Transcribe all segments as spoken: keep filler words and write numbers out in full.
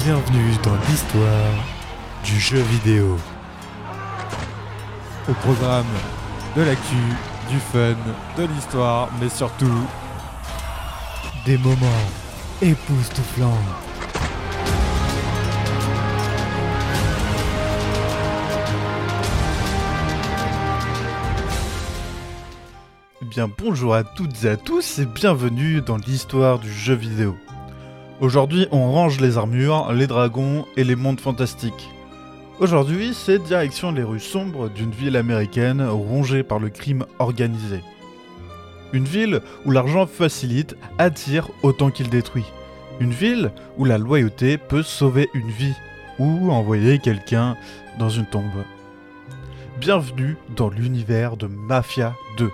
Bienvenue dans l'histoire du jeu vidéo. Au programme de l'actu, du fun, de l'histoire, mais surtout des moments époustouflants. Eh bien bonjour à toutes et à tous et bienvenue dans l'histoire du jeu vidéo. Aujourd'hui, on range les armures, les dragons et les mondes fantastiques. Aujourd'hui, c'est direction les rues sombres d'une ville américaine rongée par le crime organisé. Une ville où l'argent facilite, attire autant qu'il détruit. Une ville où la loyauté peut sauver une vie ou envoyer quelqu'un dans une tombe. Bienvenue dans l'univers de Mafia deux.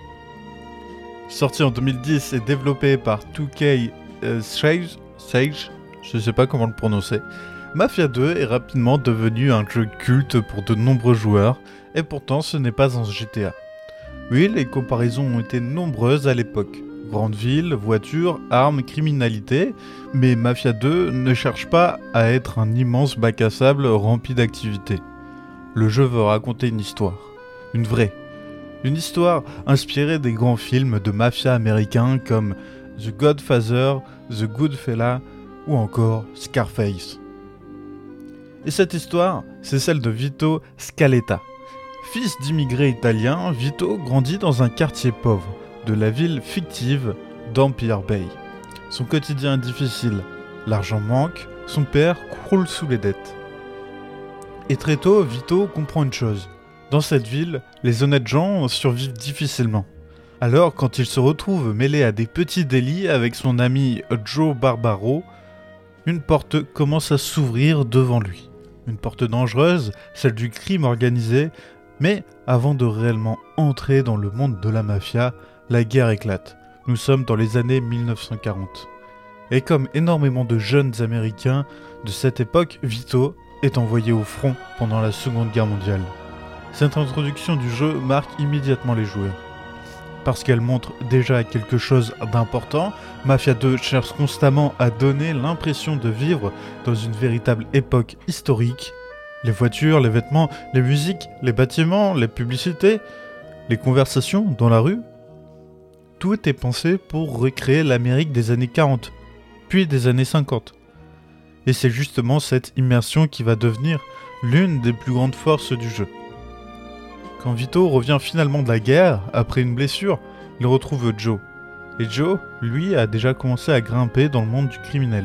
Sorti en deux mille dix et développé par deux K euh, Sage, Sage, je sais pas comment le prononcer, Mafia deux est rapidement devenu un jeu culte pour de nombreux joueurs, et pourtant ce n'est pas un G T A. Oui, les comparaisons ont été nombreuses à l'époque. Grandes villes, voitures, armes, criminalité, mais Mafia deux ne cherche pas à être un immense bac à sable rempli d'activités. Le jeu veut raconter une histoire, une vraie. Une histoire inspirée des grands films de mafia américains comme The Godfather, The Goodfellas ou encore Scarface. Et cette histoire, c'est celle de Vito Scaletta. Fils d'immigrés italiens, Vito grandit dans un quartier pauvre de la ville fictive d'Empire Bay. Son quotidien est difficile, l'argent manque, son père croule sous les dettes. Et très tôt, Vito comprend une chose. Dans cette ville, les honnêtes gens survivent difficilement. Alors, quand il se retrouve mêlé à des petits délits avec son ami Joe Barbaro, une porte commence à s'ouvrir devant lui. Une porte dangereuse, celle du crime organisé, mais avant de réellement entrer dans le monde de la mafia, la guerre éclate. Nous sommes dans les années mille neuf cent quarante. Et comme énormément de jeunes américains de cette époque, Vito est envoyé au front pendant la Seconde Guerre mondiale. Cette introduction du jeu marque immédiatement les joueurs. Parce qu'elle montre déjà quelque chose d'important, Mafia deux cherche constamment à donner l'impression de vivre dans une véritable époque historique. Les voitures, les vêtements, les musiques, les bâtiments, les publicités, les conversations dans la rue. Tout est pensé pour recréer l'Amérique des années quarante, puis des années cinquante. Et c'est justement cette immersion qui va devenir l'une des plus grandes forces du jeu. Quand Vito revient finalement de la guerre, après une blessure, il retrouve Joe. Et Joe, lui, a déjà commencé à grimper dans le monde du criminel.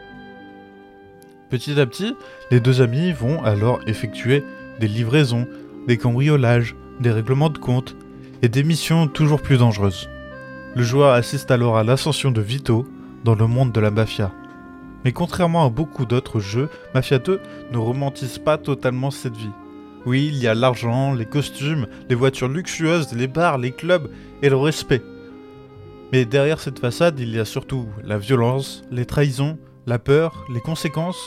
Petit à petit, les deux amis vont alors effectuer des livraisons, des cambriolages, des règlements de compte et des missions toujours plus dangereuses. Le joueur assiste alors à l'ascension de Vito dans le monde de la mafia. Mais contrairement à beaucoup d'autres jeux, Mafia deux ne romantise pas totalement cette vie. Oui, il y a l'argent, les costumes, les voitures luxueuses, les bars, les clubs et le respect. Mais derrière cette façade, il y a surtout la violence, les trahisons, la peur, les conséquences.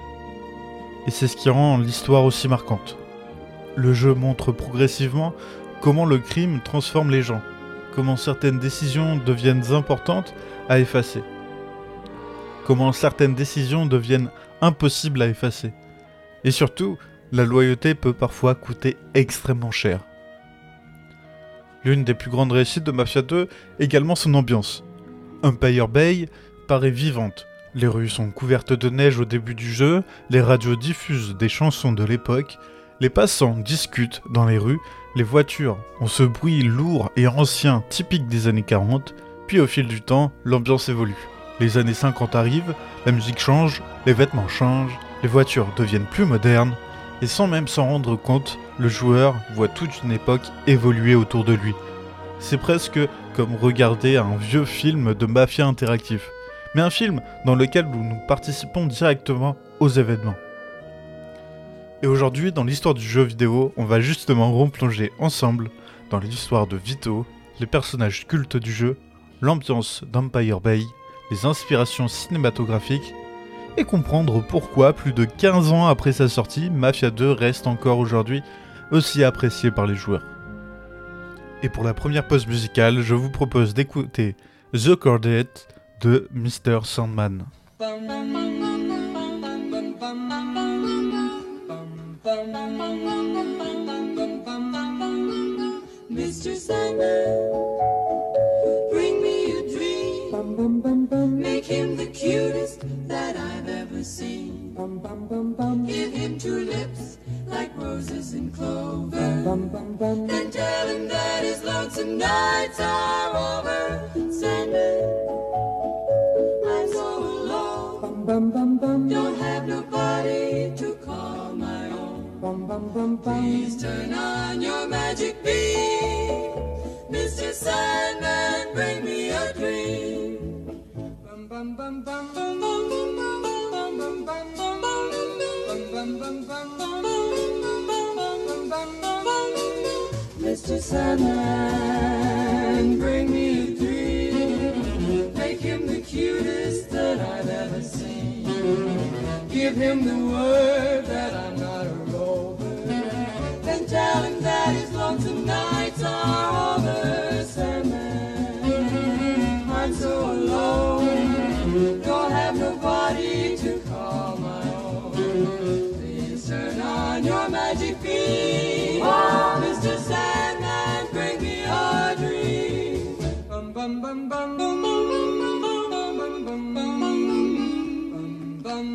Et c'est ce qui rend l'histoire aussi marquante. Le jeu montre progressivement comment le crime transforme les gens, comment certaines décisions deviennent importantes à effacer, comment certaines décisions deviennent impossibles à effacer. Et surtout, la loyauté peut parfois coûter extrêmement cher. L'une des plus grandes réussites de Mafia deux est également son ambiance. Empire Bay paraît vivante. Les rues sont couvertes de neige au début du jeu, les radios diffusent des chansons de l'époque, les passants discutent dans les rues, les voitures ont ce bruit lourd et ancien typique des années quarante, puis au fil du temps, l'ambiance évolue. Les années cinquante arrivent, la musique change, les vêtements changent, les voitures deviennent plus modernes, et sans même s'en rendre compte, le joueur voit toute une époque évoluer autour de lui. C'est presque comme regarder un vieux film de mafia interactif, mais un film dans lequel nous participons directement aux événements. Et aujourd'hui, dans l'histoire du jeu vidéo, on va justement replonger ensemble dans l'histoire de Vito, les personnages cultes du jeu, l'ambiance d'Empire Bay, les inspirations cinématographiques, et comprendre pourquoi, plus de quinze ans après sa sortie, Mafia deux reste encore aujourd'hui aussi apprécié par les joueurs. Et pour la première pause musicale, je vous propose d'écouter The Cordet de mister Sandman. Mister Sandman, bring me a dream. Make him the cutest that I've ever seen. Give him two lips like roses and clover. Then tell him that his lonesome nights are over. Sandman, I'm so alone. Don't have nobody to call my own. Please turn on your magic beam. Mister Sandman, bring me a dream. Mister Sandman, bring me a dream. Make him the cutest that I've ever seen. Give him the word that I'm not a rover. Then tell him that his lonesome nights are over. Sandman, I'm so alone. Don't have nobody to call my own. Please turn on your magic beam. Oh, Mister Sandman, bring me a dream. Bum bum bum bum bum bum bum bum bum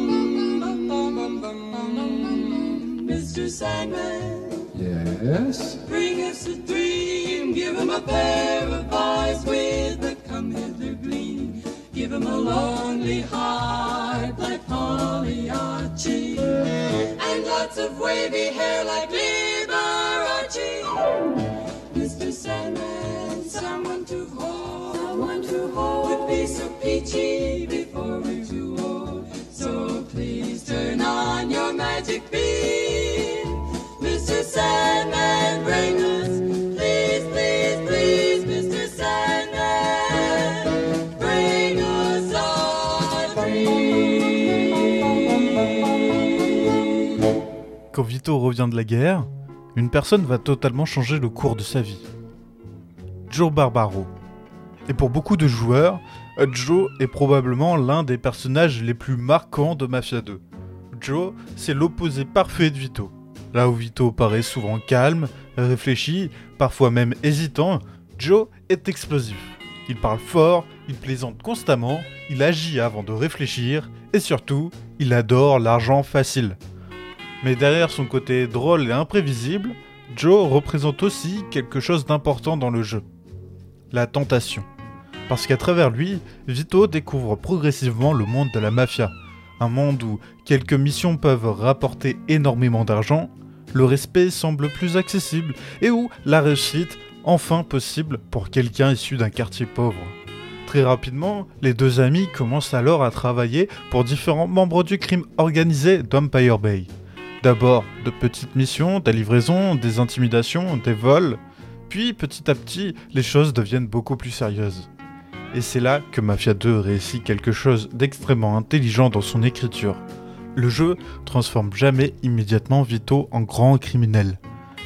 bum. Mister Sandman, yes? Bring us a dream. Give him a pair of eyes with a come-hither gleam. Give him a lonely heart like Pagliacci, and lots of wavy hair like Liberace. Mister Sandman, someone to hold, someone to hold would be so peachy before we're too old. So please turn on your magic beam. Mister Sandman, bring us, please, please, please, Mister Sandman, bring us a dream. Quand Vito revient de la guerre, une personne va totalement changer le cours de sa vie. Joe Barbaro. Et pour beaucoup de joueurs, Joe est probablement l'un des personnages les plus marquants de Mafia deux. Joe, c'est l'opposé parfait de Vito. Là où Vito paraît souvent calme, réfléchi, parfois même hésitant, Joe est explosif. Il parle fort, il plaisante constamment, il agit avant de réfléchir, et surtout, il adore l'argent facile. Mais derrière son côté drôle et imprévisible, Joe représente aussi quelque chose d'important dans le jeu. La tentation. Parce qu'à travers lui, Vito découvre progressivement le monde de la mafia. Un monde où quelques missions peuvent rapporter énormément d'argent, le respect semble plus accessible et où la réussite enfin possible pour quelqu'un issu d'un quartier pauvre. Très rapidement, les deux amis commencent alors à travailler pour différents membres du crime organisé d'Empire Bay. D'abord de petites missions, des livraisons, des intimidations, des vols, puis petit à petit, les choses deviennent beaucoup plus sérieuses. Et c'est là que Mafia deux réussit quelque chose d'extrêmement intelligent dans son écriture. Le jeu transforme jamais immédiatement Vito en grand criminel.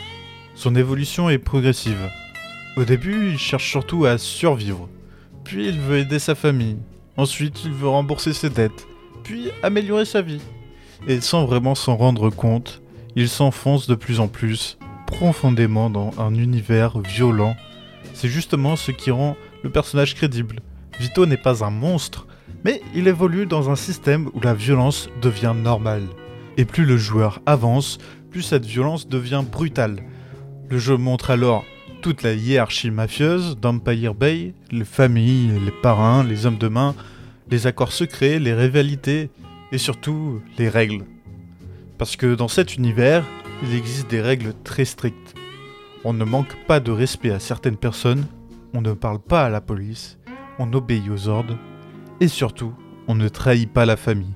Son évolution est progressive. Au début, il cherche surtout à survivre. Puis il veut aider sa famille. Ensuite, il veut rembourser ses dettes. Puis améliorer sa vie. Et sans vraiment s'en rendre compte, il s'enfonce de plus en plus, profondément dans un univers violent. C'est justement ce qui rend le personnage crédible. Vito n'est pas un monstre, mais il évolue dans un système où la violence devient normale. Et plus le joueur avance, plus cette violence devient brutale. Le jeu montre alors toute la hiérarchie mafieuse d'Empire Bay, les familles, les parrains, les hommes de main, les accords secrets, les rivalités, et surtout les règles. Parce que dans cet univers, il existe des règles très strictes. On ne manque pas de respect à certaines personnes, on ne parle pas à la police, on obéit aux ordres, et surtout, on ne trahit pas la famille.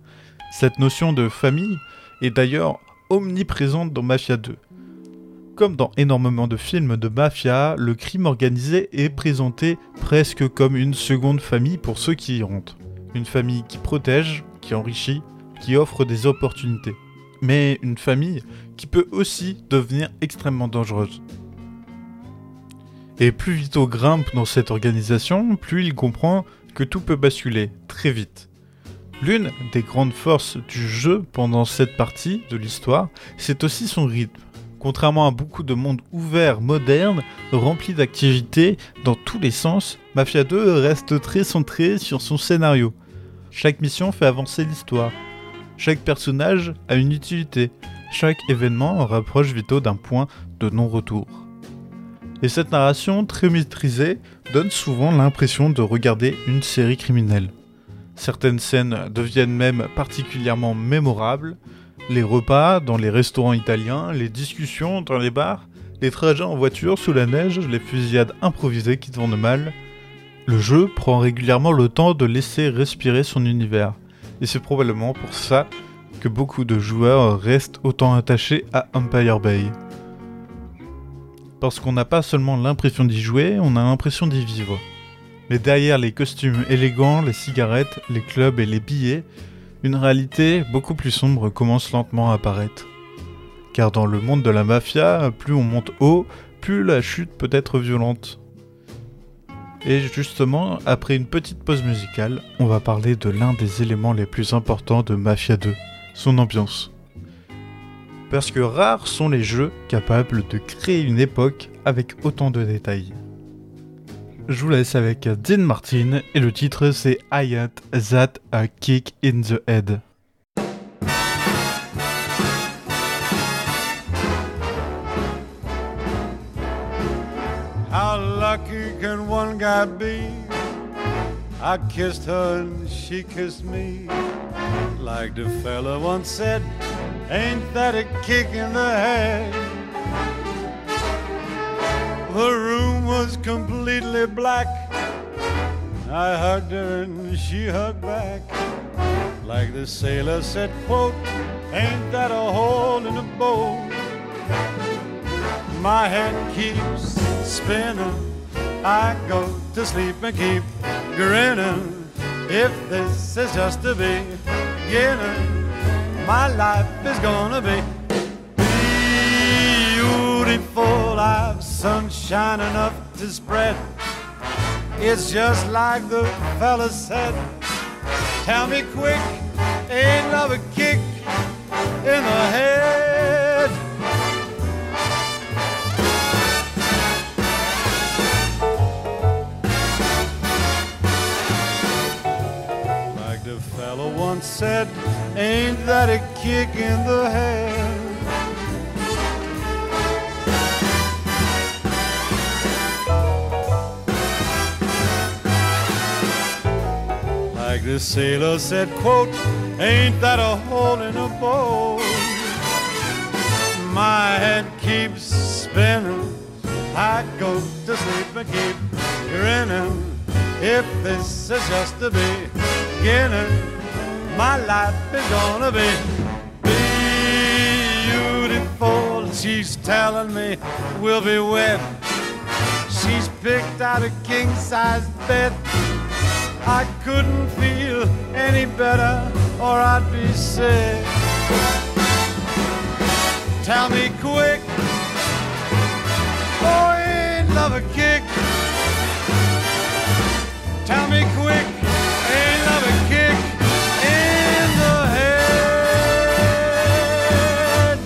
Cette notion de famille est d'ailleurs omniprésente dans Mafia deux. Comme dans énormément de films de mafia, le crime organisé est présenté presque comme une seconde famille pour ceux qui y rentrent. Une famille qui protège, qui enrichit, qui offre des opportunités. Mais une famille qui peut aussi devenir extrêmement dangereuse. Et plus Vito grimpe dans cette organisation, plus il comprend que tout peut basculer très vite. L'une des grandes forces du jeu pendant cette partie de l'histoire, c'est aussi son rythme. Contrairement à beaucoup de mondes ouverts modernes, remplis d'activités dans tous les sens, Mafia deux reste très centré sur son scénario. Chaque mission fait avancer l'histoire. Chaque personnage a une utilité. Chaque événement rapproche Vito d'un point de non-retour. Et cette narration très maîtrisée donne souvent l'impression de regarder une série criminelle. Certaines scènes deviennent même particulièrement mémorables. Les repas dans les restaurants italiens, les discussions dans les bars, les trajets en voiture sous la neige, les fusillades improvisées qui tournent mal. Le jeu prend régulièrement le temps de laisser respirer son univers. Et c'est probablement pour ça que beaucoup de joueurs restent autant attachés à Empire Bay. Parce qu'on n'a pas seulement l'impression d'y jouer, on a l'impression d'y vivre. Mais derrière les costumes élégants, les cigarettes, les clubs et les billets, une réalité beaucoup plus sombre commence lentement à apparaître. Car dans le monde de la mafia, plus on monte haut, plus la chute peut être violente. Et justement, après une petite pause musicale, on va parler de l'un des éléments les plus importants de Mafia deux, son ambiance. Parce que rares sont les jeux capables de créer une époque avec autant de détails. Je vous laisse avec Dean Martin et le titre c'est I Ain't That a Kick in the Head. How lucky can one guy be? I kissed her and she kissed me. Like the fella once said, ain't that a kick in the head? The room was completely black. I hugged her and she hugged back. Like the sailor said, quote, ain't that a hole in the boat? My head keeps spinning. I go to sleep and keep grinning. If this is just the beginning, my life is gonna be beautiful. I've sunshine enough to spread. It's just like the fella said. Tell me quick, ain't love a kick in the head? Like the fella once said, ain't that a kick in the head? Like the sailor said, quote, ain't that a hole in a boat? My head keeps spinning. I go to sleep and keep grinning. If this is just the beginning, my life is gonna be beautiful. She's telling me we'll be wed. She's picked out a king-size bed. I couldn't feel any better or I'd be sick. Tell me quick, oh, ain't love a kick? Tell me quick, ain't love a kick in the head?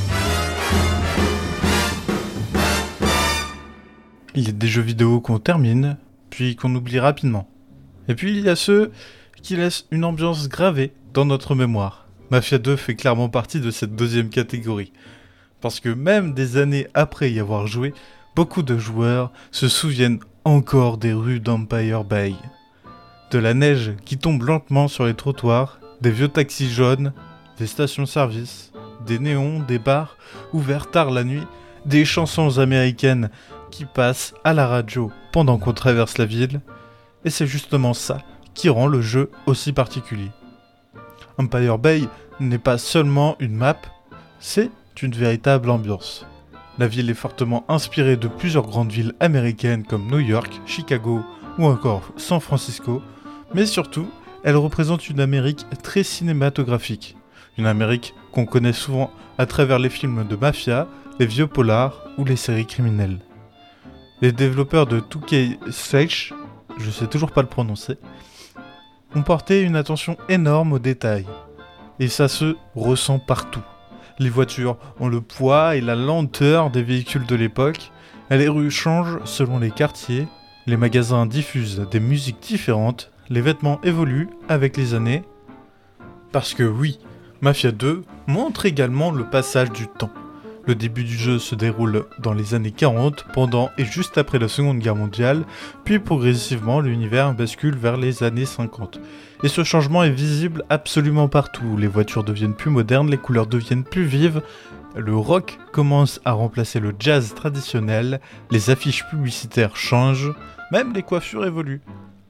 Il y a des jeux vidéo qu'on termine, puis qu'on oublie rapidement. Et puis il y a ceux qui laissent une ambiance gravée dans notre mémoire. Mafia deux fait clairement partie de cette deuxième catégorie. Parce que même des années après y avoir joué, beaucoup de joueurs se souviennent encore des rues d'Empire Bay. De la neige qui tombe lentement sur les trottoirs, des vieux taxis jaunes, des stations-service, des néons, des bars ouverts tard la nuit, des chansons américaines qui passent à la radio pendant qu'on traverse la ville. Et c'est justement ça qui rend le jeu aussi particulier. Empire Bay n'est pas seulement une map, c'est une véritable ambiance. La ville est fortement inspirée de plusieurs grandes villes américaines comme New York, Chicago ou encore San Francisco, mais surtout, elle représente une Amérique très cinématographique. Une Amérique qu'on connaît souvent à travers les films de mafia, les vieux polars ou les séries criminelles. Les développeurs de deux K Street, je sais toujours pas le prononcer, on portait une attention énorme aux détails. Et ça se ressent partout. Les voitures ont le poids et la lenteur des véhicules de l'époque, et les rues changent selon les quartiers, les magasins diffusent des musiques différentes, les vêtements évoluent avec les années. Parce que oui, Mafia deux montre également le passage du temps. Le début du jeu se déroule dans les années quarante, pendant et juste après la Seconde Guerre mondiale, puis progressivement l'univers bascule vers les années cinquante. Et ce changement est visible absolument partout, les voitures deviennent plus modernes, les couleurs deviennent plus vives, le rock commence à remplacer le jazz traditionnel, les affiches publicitaires changent, même les coiffures évoluent.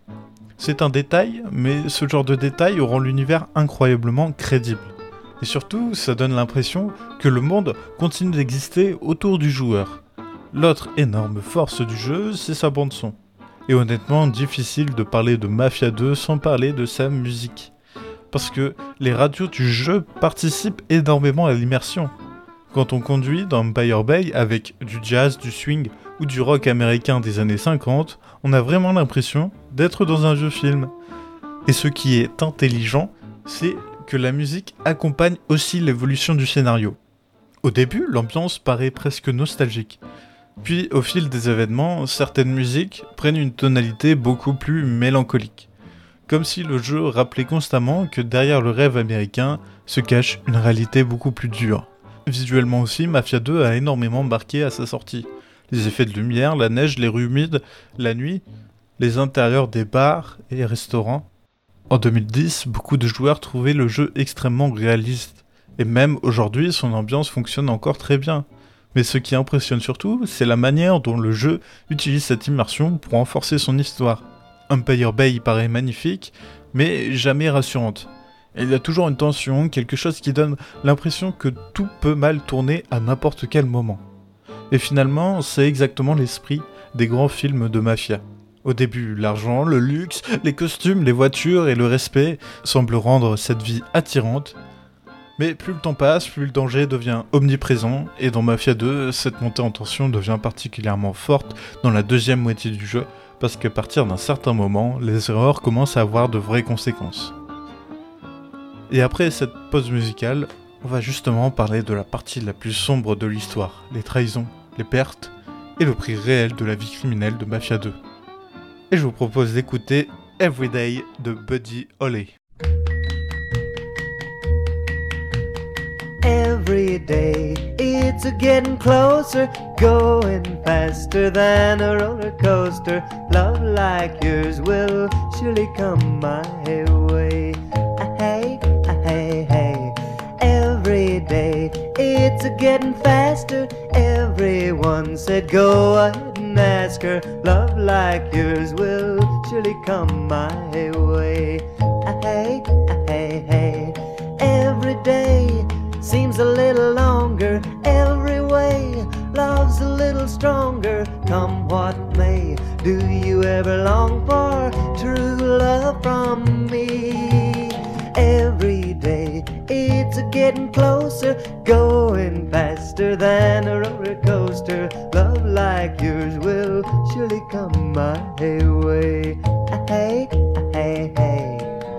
C'est un détail, mais ce genre de détail rend l'univers incroyablement crédible. Et surtout, ça donne l'impression que le monde continue d'exister autour du joueur. L'autre énorme force du jeu, c'est sa bande-son. Et honnêtement, difficile de parler de Mafia deux sans parler de sa musique. Parce que les radios du jeu participent énormément à l'immersion. Quand on conduit dans Empire Bay avec du jazz, du swing ou du rock américain des années cinquante, on a vraiment l'impression d'être dans un vieux film. Et ce qui est intelligent, c'est que la musique accompagne aussi l'évolution du scénario. Au début, l'ambiance paraît presque nostalgique. Puis, au fil des événements, certaines musiques prennent une tonalité beaucoup plus mélancolique. Comme si le jeu rappelait constamment que derrière le rêve américain se cache une réalité beaucoup plus dure. Visuellement aussi, Mafia deux a énormément marqué à sa sortie. Les effets de lumière, la neige, les rues humides, la nuit, les intérieurs des bars et restaurants. En deux mille dix, beaucoup de joueurs trouvaient le jeu extrêmement réaliste. Et même aujourd'hui, son ambiance fonctionne encore très bien. Mais ce qui impressionne surtout, c'est la manière dont le jeu utilise cette immersion pour renforcer son histoire. Empire Bay paraît magnifique, mais jamais rassurante. Et il y a toujours une tension, quelque chose qui donne l'impression que tout peut mal tourner à n'importe quel moment. Et finalement, c'est exactement l'esprit des grands films de mafia. Au début, l'argent, le luxe, les costumes, les voitures et le respect semblent rendre cette vie attirante. Mais plus le temps passe, plus le danger devient omniprésent, et dans Mafia deux, cette montée en tension devient particulièrement forte dans la deuxième moitié du jeu, parce qu'à partir d'un certain moment, les erreurs commencent à avoir de vraies conséquences. Et après cette pause musicale, on va justement parler de la partie la plus sombre de l'histoire, les trahisons, les pertes et le prix réel de la vie criminelle de Mafia deux. Et je vous propose d'écouter Everyday de Buddy Holly. Every day it's a getting closer, going faster than a roller coaster. Love like yours will surely come my way. Ah, hey, ah, hey, hey. Every day it's a getting faster. Everyone said go ahead and ask her. Love like yours will surely come my way. Ah, hey, ah, hey, hey. Every day seems a little longer, every way love's a little stronger, come what may. Do you ever long for true love from me? Every day it's a getting closer, going faster than a roller coaster. Love like yours will surely come my way. Ah, hey, ah, hey, hey.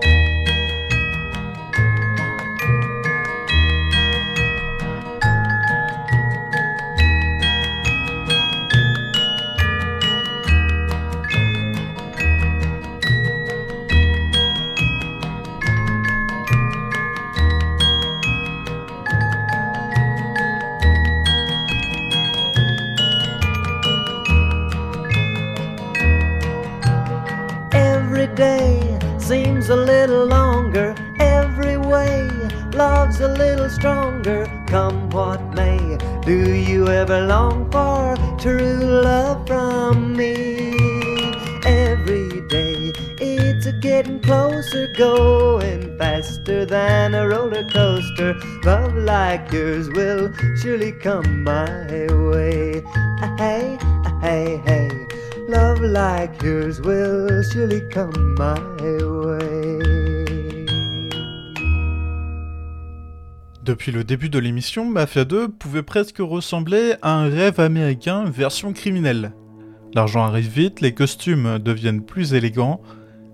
Seems a little longer, every way love's a little stronger, come what may. Do you ever long for true love from me? Every day it's a getting closer, going faster than a roller coaster. Love like yours will surely come my way. Ah, hey, ah, hey, hey. Love like yours will surely come my way. Depuis le début de l'émission, Mafia deux pouvait presque ressembler à un rêve américain version criminelle. L'argent arrive vite, les costumes deviennent plus élégants,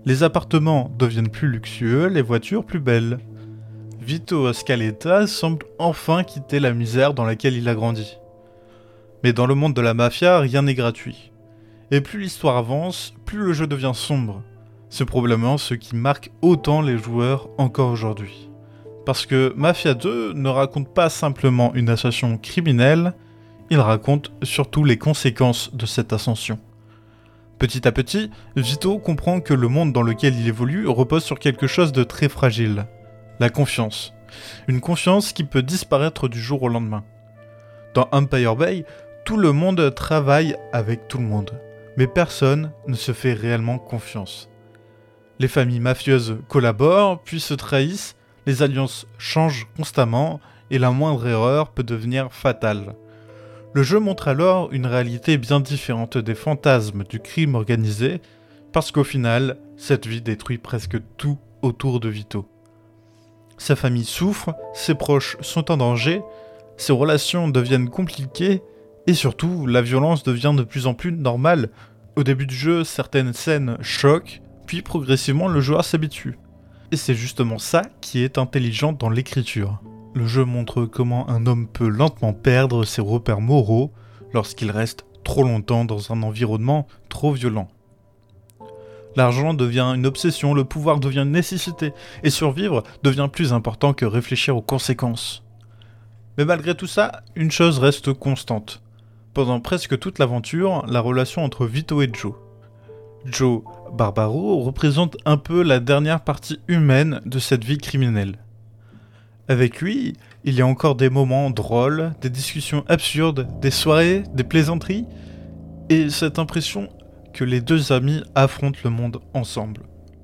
Les appartements deviennent plus luxueux, les voitures plus belles. Vito Scaletta semble enfin quitter la misère dans laquelle il a grandi. Mais dans le monde de la mafia, rien n'est gratuit. Et plus l'histoire avance, plus le jeu devient sombre. C'est probablement ce qui marque autant les joueurs encore aujourd'hui. Parce que Mafia deux ne raconte pas simplement une ascension criminelle, il raconte surtout les conséquences de cette ascension. Petit à petit, Vito comprend que le monde dans lequel il évolue repose sur quelque chose de très fragile. La confiance. Une confiance qui peut disparaître du jour au lendemain. Dans Empire Bay, tout le monde travaille avec tout le monde, mais personne ne se fait réellement confiance. Les familles mafieuses collaborent, puis se trahissent, les alliances changent constamment, et la moindre erreur peut devenir fatale. Le jeu montre alors une réalité bien différente des fantasmes du crime organisé, parce qu'au final, cette vie détruit presque tout autour de Vito. Sa famille souffre, ses proches sont en danger, ses relations deviennent compliquées, et surtout, la violence devient de plus en plus normale. Au début du jeu, certaines scènes choquent, puis progressivement le joueur s'habitue. Et c'est justement ça qui est intelligent dans l'écriture. Le jeu montre comment un homme peut lentement perdre ses repères moraux lorsqu'il reste trop longtemps dans un environnement trop violent. L'argent devient une obsession, le pouvoir devient une nécessité, et survivre devient plus important que réfléchir aux conséquences. Mais malgré tout ça, une chose reste constante. Pendant presque toute l'aventure, la relation entre Vito et Joe. Joe Barbaro représente un peu la dernière partie humaine de cette vie criminelle. Avec lui, il y a encore des moments drôles, des discussions absurdes, des soirées, des plaisanteries, et cette impression que les deux amis affrontent le monde ensemble.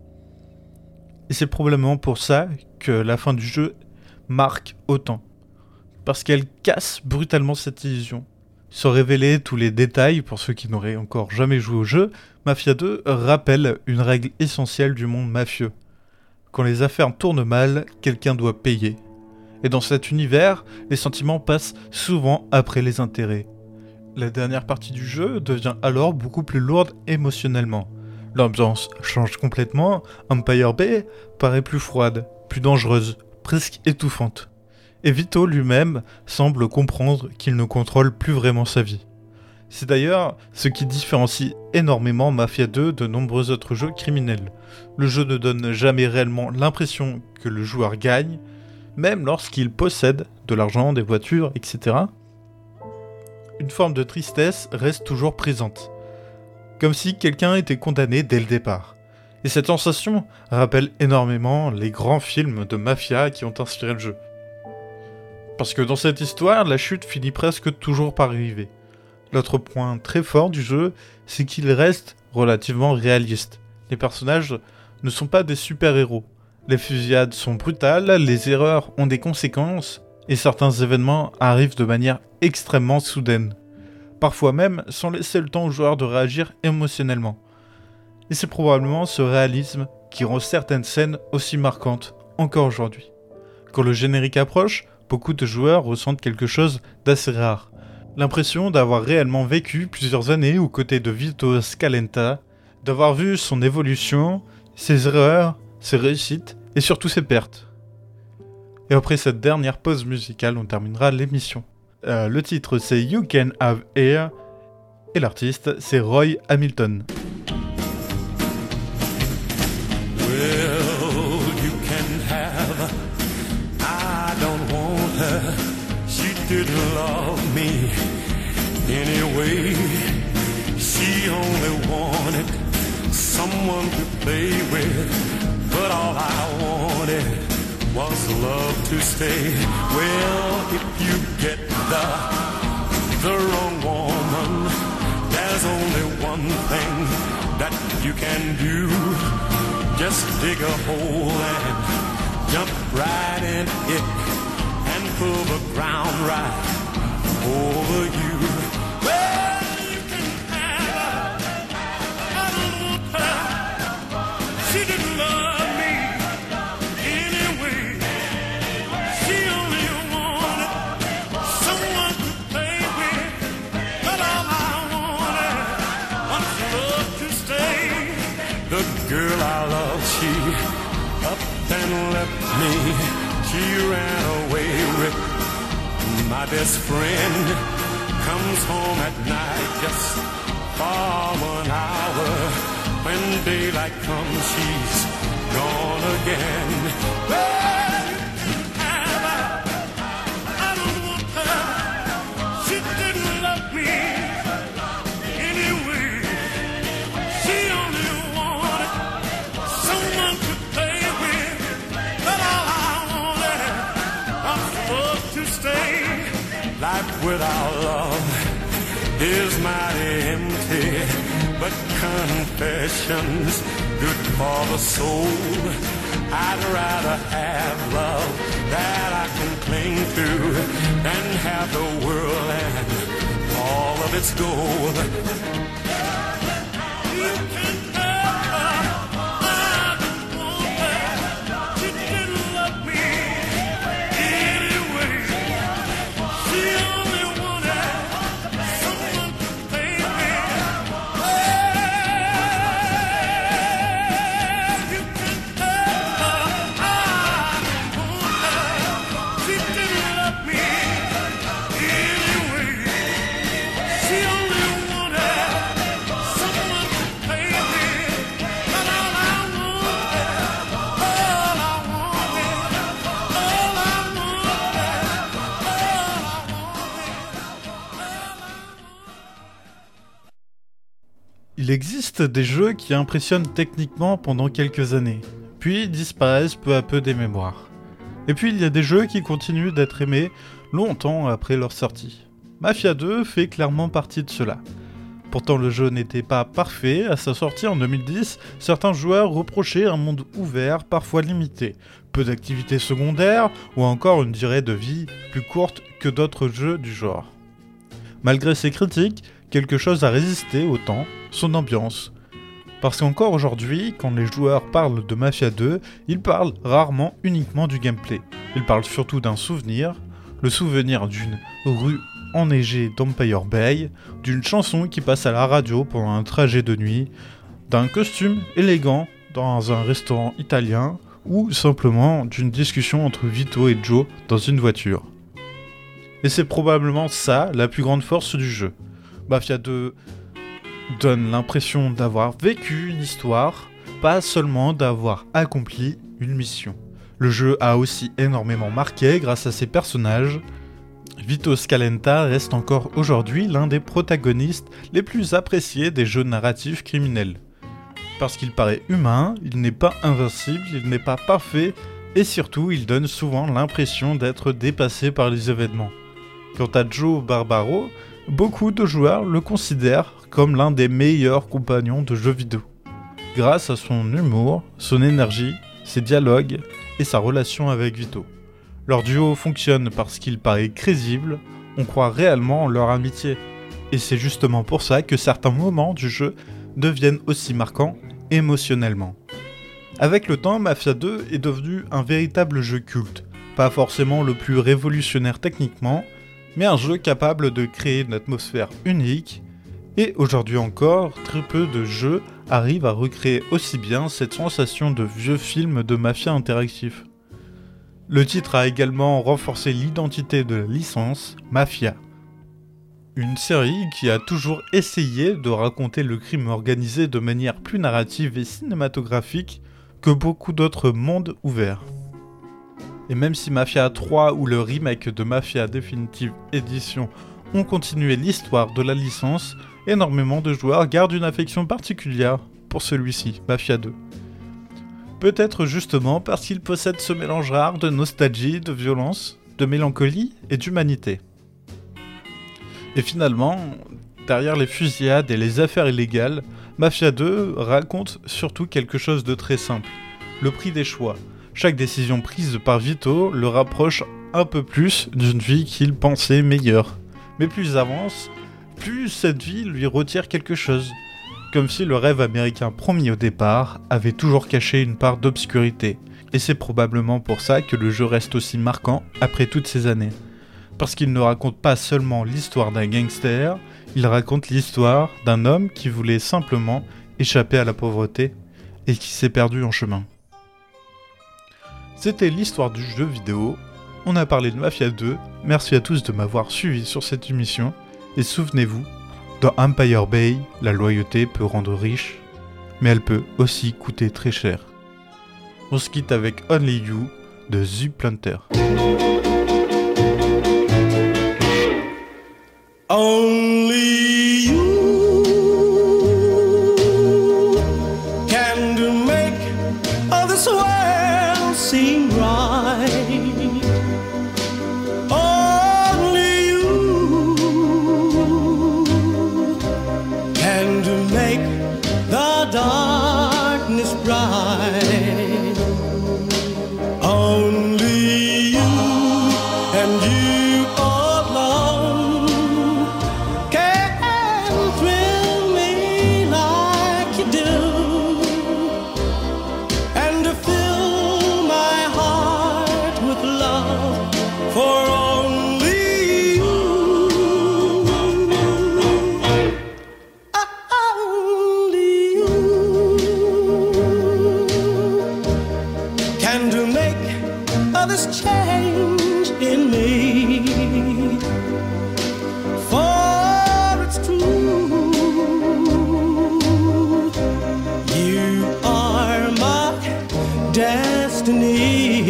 Et c'est probablement pour ça que la fin du jeu marque autant, parce qu'elle casse brutalement cette illusion. Sans révéler tous les détails pour ceux qui n'auraient encore jamais joué au jeu, Mafia deux rappelle une règle essentielle du monde mafieux. Quand les affaires tournent mal, quelqu'un doit payer. Et dans cet univers, les sentiments passent souvent après les intérêts. La dernière partie du jeu devient alors beaucoup plus lourde émotionnellement. L'ambiance change complètement, Empire Bay paraît plus froide, plus dangereuse, presque étouffante. Et Vito lui-même semble comprendre qu'il ne contrôle plus vraiment sa vie. C'est d'ailleurs ce qui différencie énormément Mafia deux de nombreux autres jeux criminels. Le jeu ne donne jamais réellement l'impression que le joueur gagne, même lorsqu'il possède de l'argent, des voitures, et cetera. Une forme de tristesse reste toujours présente, comme si quelqu'un était condamné dès le départ. Et cette sensation rappelle énormément les grands films de mafia qui ont inspiré le jeu. Parce que dans cette histoire, la chute finit presque toujours par arriver. L'autre point très fort du jeu, c'est qu'il reste relativement réaliste. Les personnages ne sont pas des super-héros. Les fusillades sont brutales, les erreurs ont des conséquences, et certains événements arrivent de manière extrêmement soudaine. Parfois même sans laisser le temps aux joueurs de réagir émotionnellement. Et c'est probablement ce réalisme qui rend certaines scènes aussi marquantes encore aujourd'hui. Quand le générique approche, beaucoup de joueurs ressentent quelque chose d'assez rare. L'impression d'avoir réellement vécu plusieurs années aux côtés de Vito Scaletta, d'avoir vu son évolution, ses erreurs, ses réussites et surtout ses pertes. Et après cette dernière pause musicale, on terminera l'émission. Euh, le titre c'est You Can Have Air et l'artiste c'est Roy Hamilton. Well, you can have, I don't want her, she didn't love me anyway, she only wanted someone to play with, but all I wanted was love to stay. Well, if you get the, the wrong woman, there's only one thing that you can do. Just dig a hole and jump right in it and pull the ground right over you. Well, you can have her, I don't want her, she didn't love me anyway, she only wanted someone to play with, but all I wanted was love to stay. The girl I love up and left me. She ran away with my best friend. Comes home at night just for one hour. When daylight comes, she's gone again. Well, you can have her. I don't want her. She didn't love me anyway. She only wanted someone to play with. But all I wanted was to stay. Life without love is mighty empty, but confessions good for the soul. I'd rather have love that I can cling to than have the world and all of its gold. You can have her, I don't want her. She didn't love me anyway. She only wanted someone to play with. Well, you can have her, I don't want her. She didn't love me anyway. She only wanted someone to play with. But all I wanted, all I wanted, all I wanted, Il existe des jeux qui impressionnent techniquement pendant quelques années, puis disparaissent peu à peu des mémoires. Et puis il y a des jeux qui continuent d'être aimés longtemps après leur sortie. Mafia deux fait clairement partie de cela. Pourtant le jeu n'était pas parfait, à sa sortie en deux mille dix, certains joueurs reprochaient un monde ouvert, parfois limité, peu d'activités secondaires ou encore une durée de vie plus courte que d'autres jeux du genre. Malgré ces critiques, quelque chose a résisté au temps, son ambiance. Parce qu'encore aujourd'hui, quand les joueurs parlent de Mafia deux, ils parlent rarement uniquement du gameplay. Ils parlent surtout d'un souvenir, le souvenir d'une rue enneigée d'Empire Bay, d'une chanson qui passe à la radio pendant un trajet de nuit, d'un costume élégant dans un restaurant italien, ou simplement d'une discussion entre Vito et Joe dans une voiture. Et c'est probablement ça la plus grande force du jeu. Mafia deux donne l'impression d'avoir vécu une histoire, pas seulement d'avoir accompli une mission. Le jeu a aussi énormément marqué grâce à ses personnages. Vito Scalenta reste encore aujourd'hui l'un des protagonistes les plus appréciés des jeux narratifs criminels. Parce qu'il paraît humain, il n'est pas invincible, il n'est pas parfait, et surtout il donne souvent l'impression d'être dépassé par les événements. Quant à Joe Barbaro, beaucoup de joueurs le considèrent comme l'un des meilleurs compagnons de jeux vidéo. Grâce à son humour, son énergie, ses dialogues et sa relation avec Vito. Leur duo fonctionne parce qu'il paraît crédible, on croit réellement en leur amitié. Et c'est justement pour ça que certains moments du jeu deviennent aussi marquants émotionnellement. Avec le temps, Mafia deux est devenu un véritable jeu culte. Pas forcément le plus révolutionnaire techniquement, mais un jeu capable de créer une atmosphère unique. Et aujourd'hui encore, très peu de jeux arrivent à recréer aussi bien cette sensation de vieux film de mafia interactif. Le titre a également renforcé l'identité de la licence, Mafia. Une série qui a toujours essayé de raconter le crime organisé de manière plus narrative et cinématographique que beaucoup d'autres mondes ouverts. Et même si Mafia trois ou le remake de Mafia Definitive Edition ont continué l'histoire de la licence, énormément de joueurs gardent une affection particulière pour celui-ci, Mafia deux. Peut-être justement parce qu'il possède ce mélange rare de nostalgie, de violence, de mélancolie et d'humanité. Et finalement, derrière les fusillades et les affaires illégales, Mafia deux raconte surtout quelque chose de très simple, le prix des choix. Chaque décision prise par Vito le rapproche un peu plus d'une vie qu'il pensait meilleure. Mais plus il avance, plus cette vie lui retire quelque chose. Comme si le rêve américain promis au départ avait toujours caché une part d'obscurité. Et c'est probablement pour ça que le jeu reste aussi marquant après toutes ces années. Parce qu'il ne raconte pas seulement l'histoire d'un gangster, il raconte l'histoire d'un homme qui voulait simplement échapper à la pauvreté et qui s'est perdu en chemin. C'était l'histoire du jeu vidéo. On a parlé de Mafia deux. Merci à tous de m'avoir suivi sur cette émission. Et souvenez-vous, dans Empire Bay, la loyauté peut rendre riche, mais elle peut aussi coûter très cher. On se quitte avec Only You de Zuplanter. Only you can do make all this world seem right. Only you can do make the darkness bright. Only you and you alone can thrill me like you do, and to fill my heart with love for only you. Only you can do make all this change in me. For it's true, you are my destiny.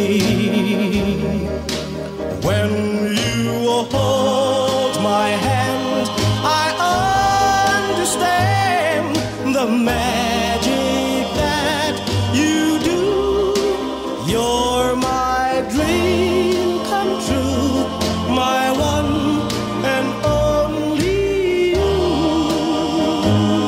When you hold my hand, I understand the magic that you do. You're my dream come true, my one and only you.